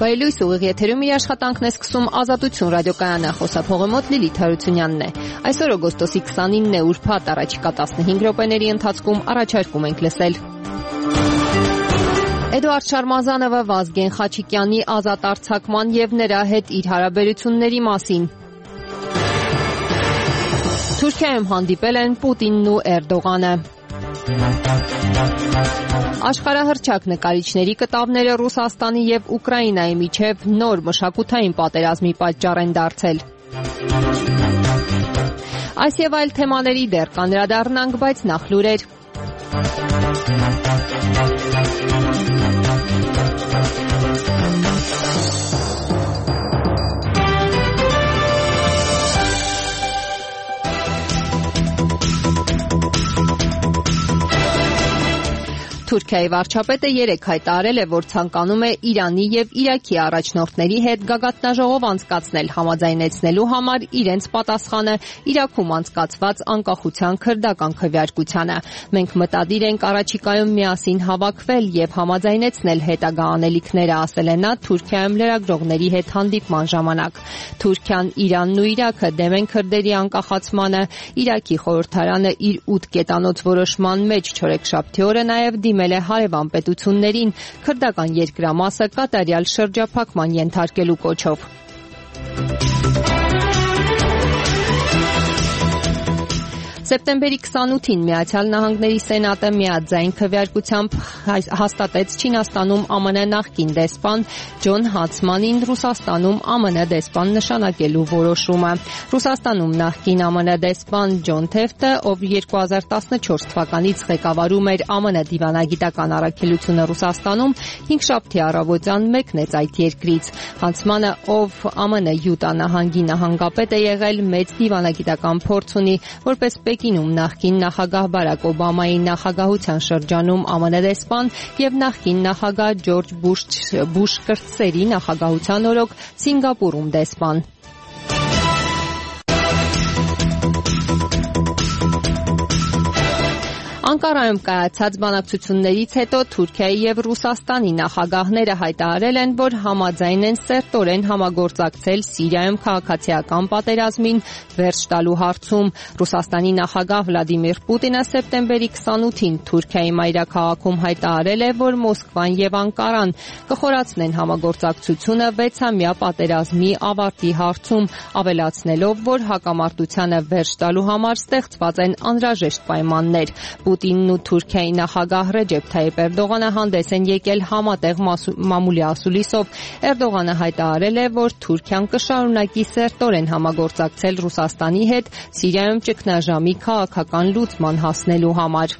Բարելույս ուղիղ եթերում իր աշխատանքն է սկսում Ազատություն ռադիոկայանը, խոսափողի մոտ Լիլիթ Հարությունյանն է։ Այսօր օգոստոսի 29-ն է, ուրբաթ, առաջիկա 15 րոպեների ընթացքում առաջարկում ենք լսել. Էդուարդ Շարմազանովը Վազգեն Խաչիկյանի ազատ արձակման եւ նրա հետ իր հարաբերությունների մասին։ Թուրքիայում հանդիպել են Պուտինն ու Էրդողանը։ Աշխարհահռչակ նկարիչների կտավները Ռուսաստանի եւ Ուկրաինայի միջև նոր մշակութային պատերազմի պատճառ են դարձել։ Այս եւ այլ թեմաների դեռ կանդրադառնանք, բայց նախ լուրեր։ Թուրքիայի վարչապետը երեկ հայտարարել է, որ ցանկանում է Իրանի եւ Իրաքի առաջնորդների հետ գագաթնաժողով անցկացնել, համաձայնեցնելու համար իրենց պատասխանը Իրաքում անցկացված անկախության քրդական քվեարկությանը։ Մենք մտադիր ենք առաջիկայում միասին հավաքվել եւ համաձայնեցնել հետագա անելիքները, ասել է նա Թուրքիայում լրագրողների հետ հանդիպման ժամանակ։ Թուրքիան, Իրանն ու Իրաքը դեմ են քրդերի անկախացմանը։ Իրաքի խորհրդարանը իր 8 կետանոց որոշման մեջ չորեքշաբթի օրը նաեւ դիմել է հարևան պետություններին քրդական երկրամասը կատարյալ շրջափակման ենթարկելու կոչով։ Սեպտեմբերի 28-ին Միացյալ Նահանգների Սենատը միաձայն քվեարկությամբ հաստատեց Չինաստանում ԱՄՆ նախկին դեսպան Ջոն Հացմանին Ռուսաստանում ԱՄՆ դեսպան նշանակելու որոշումը։ Ռուսաստանում նախկին ԱՄՆ դեսպան Ջոն Թեֆտը, ով 2014 թվականից ղեկավարում էր ԱՄՆ դիվանագիտական առաքելությունը Ռուսաստանում, հինգշաբթի առավոտյան մեկնեց այդ երկրից։ Հացմանը, ով ԱՄՆ Յուտա նահանգի նահանգապետ է եղել, մեծ դիվանագիտական փորձ ունի, որպես Պեկինում նախկին նախագահ Բարակ Օբամայի նախագահության շրջանում ԱՄՆ դեսպան եւ նախկին նախագահ Ջորջ Բուշ կրտսերի նախագահության օրոք Սինգապուրում դեսպան։ Անկարայում կայացած բանակցություններից հետո Թուրքիայի եւ Ռուսաստանի նախագահները հայտարարել են, որ համաձայն են սերտորեն համագործակցել Սիրիայում քաղաքացիական պատերազմին վերջ տալու հարցում։ Ռուսաստանի նախագահ Վլադիմիր Պուտինը սեպտեմբերի 28-ին Թուրքիայի մայրաքաղաքում հայտարարել է, որ Մոսկվան եւ Անկարան կխորացնեն համագործակցությունը 6-ամյա պատերազմի ավարտի հարցում, ավելացնելով, որ հակամարտությանը վերջ տալու համար ստեղծված են անհրաժեշտ պայմաններ։ Պուտինն ու Թուրքիայի նախագահ Ռեջեփ Թայիփ Էրդողանը հանդես են եկել համատեղ մամուլի ասուլիսով։ Էրդողանը հայտարարել է, որ Թուրքիան կշարունակի սերտորեն համագործակցել Ռուսաստանի հետ Սիրիայում ճգնաժամի քաղաքական լուծման հասնելու համար։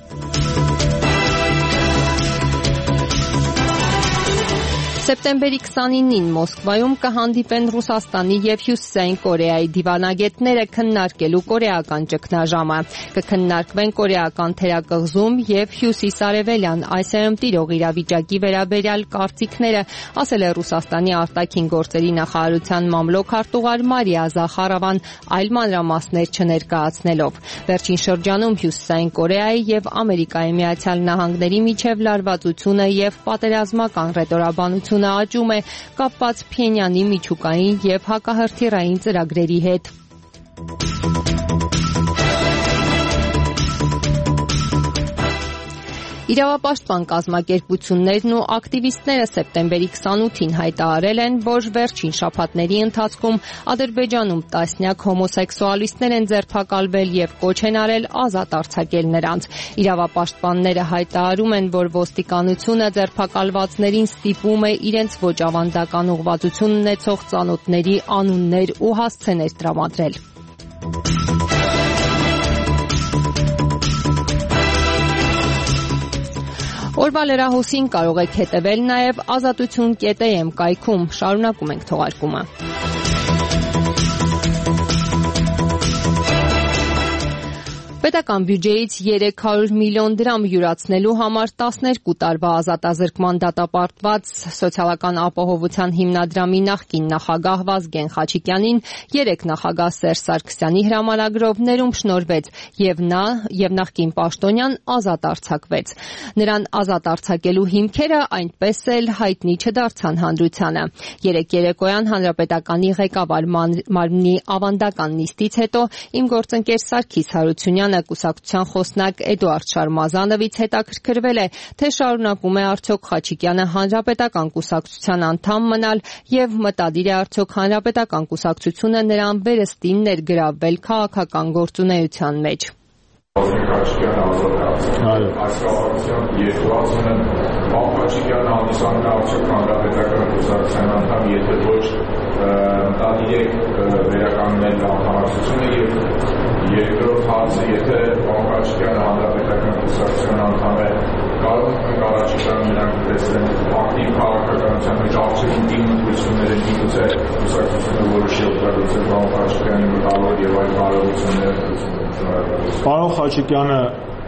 Սեպտեմբերի 29-ին Մոսկվայում կհանդիպեն Ռուսաստանի եւ Հյուսիսային Կորեայի դիվանագետները քննարկելու կորեական ճգնաժամը։ Կքննարկվեն կորեական թերակղզում եւ հյուսիսարևելյան Ասիայում տիրող իրավիճակի վերաբերյալ կարծիքները, ասել է Ռուսաստանի արտաքին գործերի նախարարության մամլոք-արտուղար Մարիա Զախարովան, այլ մանրամասներ չներկայացնելով։ Վերջին շրջանում Հյուսիսային Կորեայի եւ Ամերիկայի Միացյալ Նահանգների միջև լարվածությունը եւ պատերազմական ռետորաբանությունը աճում է կապված Փյենյանի միջուկային եւ հակահրթիռային ծրագրերի հետ։ Իրավապաշտպան կազմակերպություններն ու ակտիվիստները սեպտեմբերի 28-ին հայտարարել են, որ վերջին շաբաթների ընթացքում Ադրբեջանում տասնյակ հոմոսեքսուալիստներ են ձերբակալվել եւ կոչ են արել ազատ արձակել նրանց։ Իրավապաշտպանները հայտարարում են, որ ոստիկանությունը ձերբակալվածներին ստիպում է իրենց ոչ ավանդական ուղղվածություն ունեցող ծանոթների անուններ ու հասցեներ տրամադրել։ Օրվա լրահոսին կարող եք հետևել նաև azatutun.am կայքում։ Շարունակում ենք թողարկումը։ Պետական բյուջեից 300 միլիոն դրամ յուրացնելու համար 12 տարվա ազատազրկման դատապարտված Սոցիալական ապահովության հիմնադրամի նախկին նախագահ Վազգեն Խաչիկյանին 3 նախագահ Սերժ Սարգսյանի հրամանագրով ներում շնորհվեց եւ նա եւ նախկին պաշտոնյան ազատ արձակվեց։ Նրան ազատ արձակելու հիմքերը այնպես էլ հայտնի չդարձան հանրությանը։ Երեկ երեկոյան Հանրապետականի ղեկավար մարմնի ավանդական նիստից հետո իմ գործընկեր Սարգիս Հարությունյանը կուսակցության խոսնակ Էդուարդ Շարմազանովից հետաքրքրվել է, թե շարունակում է արդյոք Խաչիկյանը Հանրապետական կուսակցության անդամ մնալ եւ մտադիր է արդյոք Հանրապետական կուսակցությունը նրան վերստին ներգրավվել քաղաքական գործունեության մեջ։ Խաչիկյանը ազատ այս կապակցությամբ երկուացում են Խաչիկյանը հանդիսանում է արդյոք Հանրապետական կուսակցության անդամ, եթե ոչ մտադիր է վերականգնել անդամակցությունը եւ երկրորդ հարցը, եթե Խաչիկյանը Հանրապետական կուսակցության անդամ է, կարող ենք առաջիկայում նրանք տեսնեն ակտիվ քաղաքականության մեջ արդյոք դիմությունները միգուցե կուսակցությունը որոշի օգտագործել Խաչիկյանի մտավոր եւ այլ կարողությունները։ Պարոն Խաչիկյանը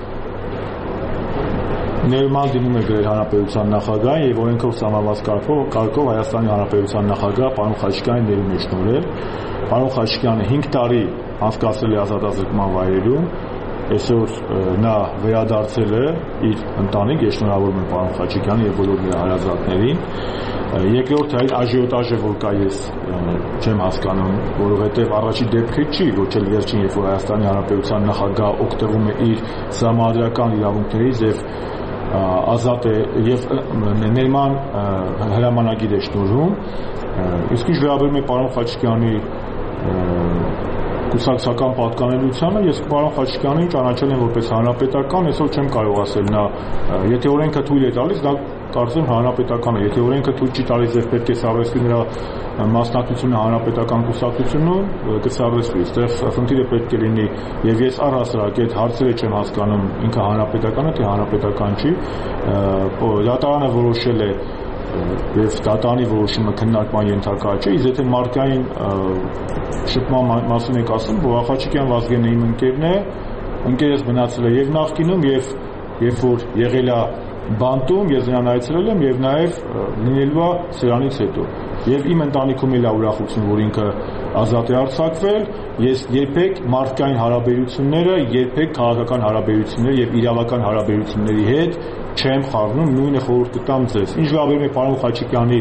ներման դիմում է գրել Հանրապետության նախագահին եւ օրենքով սահմանված կարգով Հայաստանի Հանրապետության նախագահ պարոն Խաչիկյանին ներում է շնորհել։ Պարոն Խաչիկյանը 5 տարի անցկացրել է ազատազրկման վայրերում, այսօր նա վերադարձել է իր ընտանիք, ես շնորհավորում եմ պարոն Խաչիկյանին եւ բոլոր նրա հարազատներին։ Երկրորդ աժիոտաժը, որ կա, ես չեմ հասկանում, որովհետև առաջի դեպքը չի, ոչ էլ վերջին, երբ որ Հայաստանի Հանրապետության նախագահ օգտվում է իր սահմանադրական իրավունքներից եւ ազատ է եւ ներման հրամանագիր է շնորհում։ Իսկ ինչ վերաբերում է պարոն Խաչիկյանի կուսակցական պատկանելիությանը, ես պարոն Խաչիկյանին ճանաչել եմ որպես հանրապետական, այսօր չեմ կարող ասել նա, եթե օրենքը թույլ է տալիս, դա կարծում հանրապետական է, եթե օրենքը թույլ չի տալիս եւ պետք է սարվեսվի նրա մասնակցությունը հանրապետական կուսակցությունում, կսարվեսվի, այստեղ խնդիրը պետք է լինի եւ ես առհասարակ այդ հարցերը չեմ հասկանում, ինքը հանրապետական է, թե հանրապետական չի, դատարանը որոշել է եւ դատարանի որոշումը քննարկման ենթակա չէ, իսկ եթե մարկային շփման մասին եք ասում, որ Խաչիկյան Վազգենը իմ ընկերն է, ընկերս մնացել է եւ նախկինում եւ երբ որ եղել է բանտում, ես նրան այցելել եմ եւ նաեւ լինելու է սրանից հետո։ Եվ իմ ընտանիքում էլ է ուրախություն, որ ինքը ազատ է արձակվել, ես երբեք մարդկային հարաբերությունները, երբեք քաղաքական հարաբերությունները եւ իրավական հարաբերությունների հետ չեմ խառնում, նույնը խորհուրդ կտամ ձեզ։ Ինչ վերաբերում է պարոն Խաչիկյանի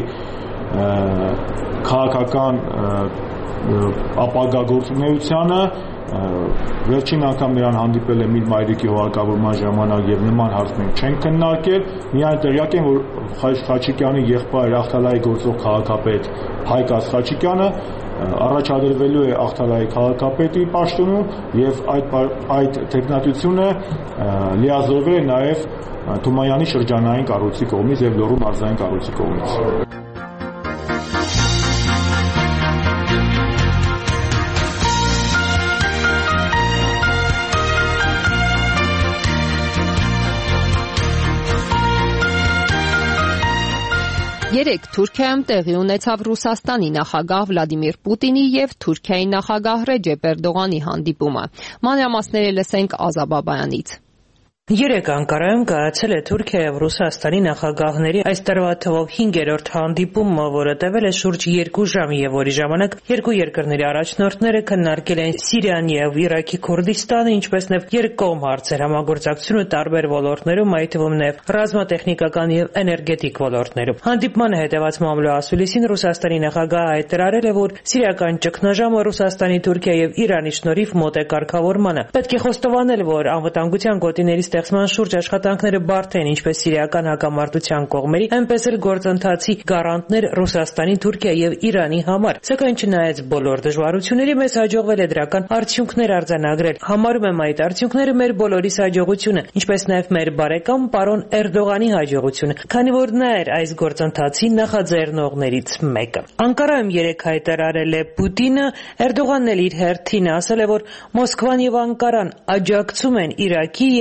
քաղաքական ապագա գործունեությանը, վերջին անգամ նրան հանդիպել եմ իր մայրիկի հողարկավորման ժամանակ եւ նման հարց մենք չենք քննարկել, միայն տեղյակ եմ, որ Խաչիկյանի եղբայր Ախտալայի գործող քաղաքապետ Հայկ Խաչիկյանը առաջադրվելու է Ախտալայի քաղաքապետի պաշտոնում եւ այդ տեխնատությունը լիազորվել է նաեւ Թումանյանի շրջանային կառույցի կողմից եւ Լոռու մարզային կառույցի կողմից։ Երեկ Թուրքիայում տեղի ունեցավ Ռուսաստանի նախագահ Վլադիմիր Պուտինի եւ Թուրքիայի նախագահ Ռեջեփ Էրդողանի հանդիպումը։ Մանրամասները լսենք Ազա Բաբայանից։ Երեկ Անկարայում կայացել է Թուրքիա եւ Ռուսաստանի նախագահների այս տարվա թվով 5-րդ հանդիպումը, որը տևել է շուրջ 2 ժամ եւ որի ժամանակ երկու երկրների առաջնորդները քննարկել են Սիրիան եւ Իրաքի Քուրդիստանը, ինչպես նաեւ երկկողմ հարցեր, համագործակցությունը տարբեր ոլորտներում, այդ թվում նաեւ ռազմատեխնիկական եւ էներգետիկ ոլորտներում։ Հանդիպմանը հետեւած մամլո ասուլիսին Ռուսաստանի նախագահը հայտարարել է, որ սիրիական ճգնաժամը Ռուսաստանի, Թուրքիա եւ Իրանի շնորհիվ մոտ է կարգավորմանը։ Պետք է խոստովանել, որ անվտանգության գոտիների ստեղծման շուրջ աշխատանքները բարդ են ինչպես սիրիական հակամարտության կողմերի, այնպես էլ գործընթացի գարանտներ Ռուսաստանի, Թուրքիա եւ Իրանի համար։ Սակայն չնայած բոլոր դժվարությունների, մեզ հաջողվել է դրական արդյունքներ արձանագրել։ Համարում եմ այդ արդյունքները մեր բոլորիս հաջողությունը, ինչպես նաեւ մեր բարեկամ պարոն Էրդողանի հաջողությունը, քանի որ նա էր այս գործընթացի նախաձեռնողներից մեկը։ Անկարայում երեկ հայտարարել է Պուտինը, Էրդողանն էլ իր հերթին ասել է, որ Մոսկվան եւ Անկարան աջակցում են Իրաքի եւ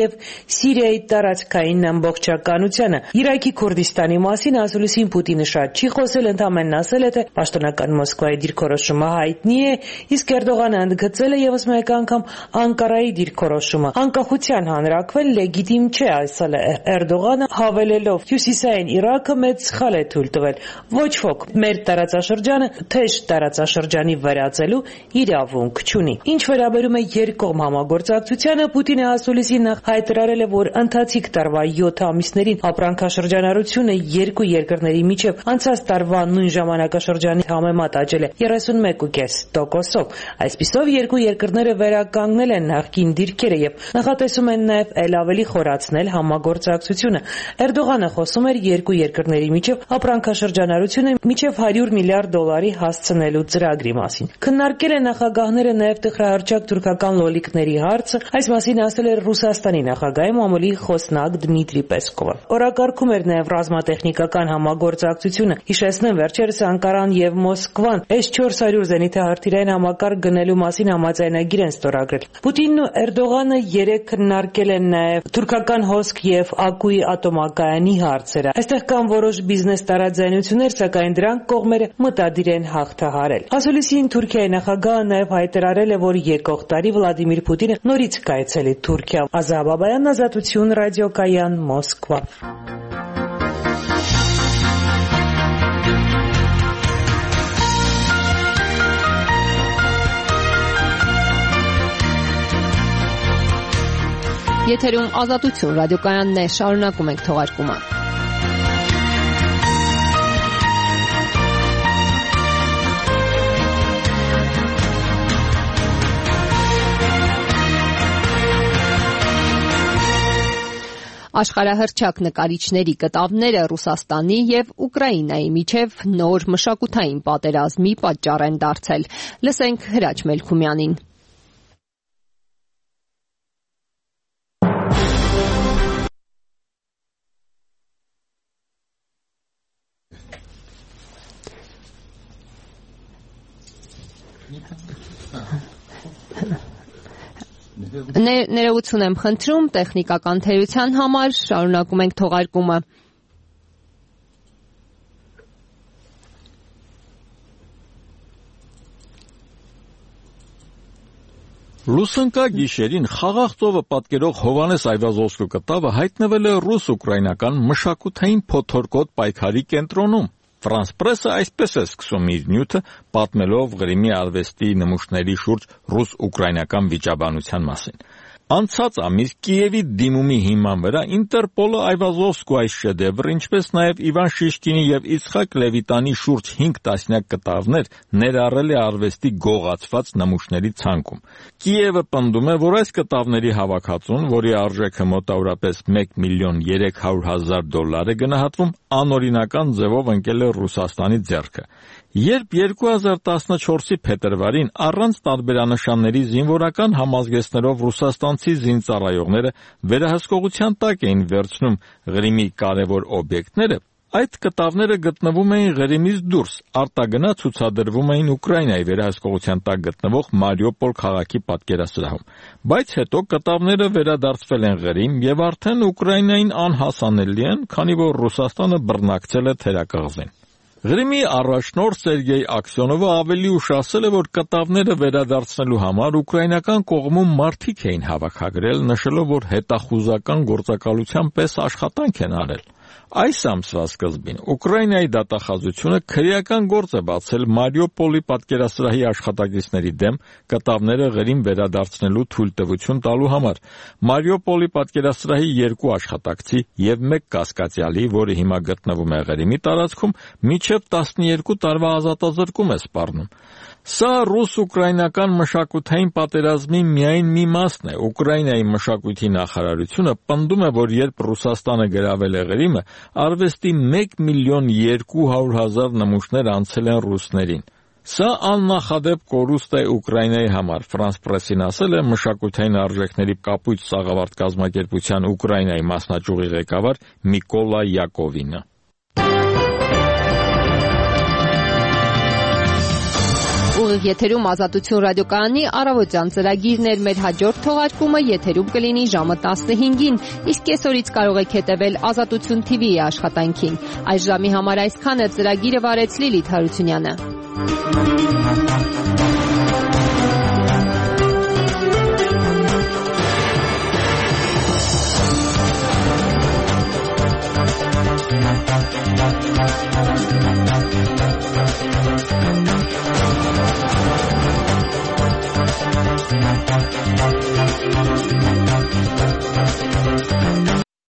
Սիրիայի տարածքային ամբողջականությանը։ Իրաքի Քուրդիստանի մասին ասուլիսին Պուտինը շատ չի խոսել, ընդամենն ասել է, թե պաշտոնական Մոսկվայի դիրքորոշումը հայտնի է, իսկ Էրդողանը ընդգծել է ևս մեկ անգամ Անկարայի դիրքորոշումը անկախության հանրաքվել լեգիտիմ չէ, ասել է Էրդողանը, հավելելով հյուսիսային Իրաքը մեծ սխալ է թույլ տվել, ոչ ոք մեր տարածաշրջանը թեժ տարածաշրջանի վերածելու իրավունք չունի։ Ինչ վերաբերում է երկկողմ համագործակցությանը, Պուտինը ասուլիսին նախ հայտարարել է, որ ընթացիկ տարվա 7 ամիսներին ապրանքաշրջանառությունը երկու երկրների միջև անցած տարվա նույն ժամանակաշրջանի համեմատ աճել է 31.5%-ով։ Այսպիսով երկու երկրները վերականգնել են նախկին դիրքերը եւ նախատեսում են նաեւ ել ավելի խորացնել համագործակցությունը։ Էրդողանը խոսում էր երկու երկրների միջև ապրանքաշրջանառությունը մինչև $100 միլիարդ հասցնելու ծրագրի մասին։ Քննարկել են նախագահները նաեւ տխրահարճակ թուրքական լոլիկների հարցը, այս մասին ասել էր Ռուսաստանի նախագահի մամուլի խոսնակ Դմիտրի Պեսկովը։ Օրակարգում էր նաեւ ռազմատեխնիկական համագործակցությունը։ Հիշեցնեմ, վերջերս Անկարան եւ Մոսկվան S-400 զենիթահրթիռային համակարգ գնելու մասին համաձայնագիր են ստորագրել։ Պուտինն ու Էրդողանը երեկ քննարկել են նաեւ թուրքական հոսք եւ Ակուի ատոմակայանի հարցերը։ Այստեղ կան որոշ բիզնես տարաձայնություններ, սակայն դրանք կողմերը մտադիր են հաղթահարել։ Ասուլիսին Թուրքիայի նախագահը նաեւ հայտարարել է, որ եկող տարի Վլադիմիր Պուտինը նորից կայցելի Թուրքիա։ Ազա Բաբայան, Ազատություն, ռադիոկայան, Մոսկվա։ Եթերում Ազատություն ռադիոկայանն է, շարունակում ենք թողարկումը։ Աշխարհահռչակ նկարիչների կտավները Ռուսաստանի եւ Ուկրաինայի միջև նոր մշակութային պատերազմի պատճառ են դարձել։ Լսենք Հրաչ Մելքումյանին։ Ներողություն եմ խնդրում տեխնիկական թերության համար, շարունակում ենք թողարկումը։ Լուսնկա գիշերին խաղաղ ծովը պատկերող Հովհաննես Այվազովսկու կտավը հայտնվել է ռուս-ուկրաինական մշակութային փոթորկոտ պայքարի կենտրոնում։ Ֆրանս պրեսը այսպես է սկսում իր նյութը, պատմելով Ղրիմի արվեստի նմուշների շուրջ ռուս-ուկրաինական վիճաբանության մասին։ Անցած ամիս Կիևի դիմումի հիման վրա Ինտերպոլը Այվազովսկու այս շեդևրը, ինչպես նաև Իվան Շիշկինի եւ Իցխակ Լևիտանի շուրջ 5 տասնյակ կտավներ ներառել է արվեստի գողացված նմուշների ցանկում։ Կիևը պնդում է, որ այս կտավների հավաքածուն, որի արժեքը մոտավորապես $1,300,000 է գնահատվում, անօրինական ձևով ընկել է Ռուսաստանի ձեռքը։ Երբ 2014-ի փետրվարին առանց տարբերանշանների զինվորական համազգեստներով ռուսաստանցի զինծառայողները վերահսկողության տակ էին վերցնում Ղրիմի կարևոր օբյեկտները, այդ կտավները գտնվում էին Ղրիմից դուրս, արտագնա ցուցադրվում էին Ուկրաինայի վերահսկողության տակ գտնվող Մարիուպոլ քաղաքի պատկերասրահում։ Բայց հետո կտավները վերադարձվել են Ղրիմ եւ արդեն Ուկրաինային անհասանելի են, քանի որ Ռուսաստանը բռնակցել է թերակղզին։ Ղրիմի առաջնորդ Սերգեյ Աքսյոնովը ավելի ուշ ասել է, որ կտավները վերադարձնելու համար ուկրաինական կողմում մարդիկ էին հավաքագրել, նշելով, որ հետախուզական գործակալության պես աշխատանք են արել։ Այս ամսվա սկզբին Ուկրաինայի դատախազությունը քրեական գործ է բացել Մարիուպոլի պատկերասրահի աշխատակիցների դեմ կտավները Ղրիմ վերադարձնելու թույլտվություն տալու համար։ Մարիուպոլի պատկերասրահի 2 աշխատակցի եւ 1 կասկածյալի, որը հիմա գտնվում է Ղրիմի տարածքում, մինչև 12 տարվա ազատազրկում է սպառնում։ Սա ռուս-ուկրաինական մշակութային պատերազմի միայն մի մասն է։ Ուկրաինայի մշակույթի նախարարությունը պնդում է, որ երբ Ռուսաստանը գրավել է Ղրիմը, արվեստի 1,2 միլիոն նմուշներ անցել են ռուսներին։ Սա աննախադեպ կորուստ է Ուկրաինայի համար, Ֆրանս պրեսին ասել է մշակութային արժեքների կապույտ սաղավարտ կազմակերպության Ուկրաինայի մասնաճյուղի ղեկավար Միկոլա Յակովինը։ Ուղիղ եթերում Ազատություն ռադիոկայանի առավոտյան ծրագիրն էր, մեր հաջորդ թողարկումը եթերում կլինի ժամը 15-ին, իսկ կեսօրից կարող եք հետևել Ազատություն TV-ի աշխատանքին։ Այս ժամի համար այսքանը, ծրագիրը վարեց Լիլիթ Հարությունյանը։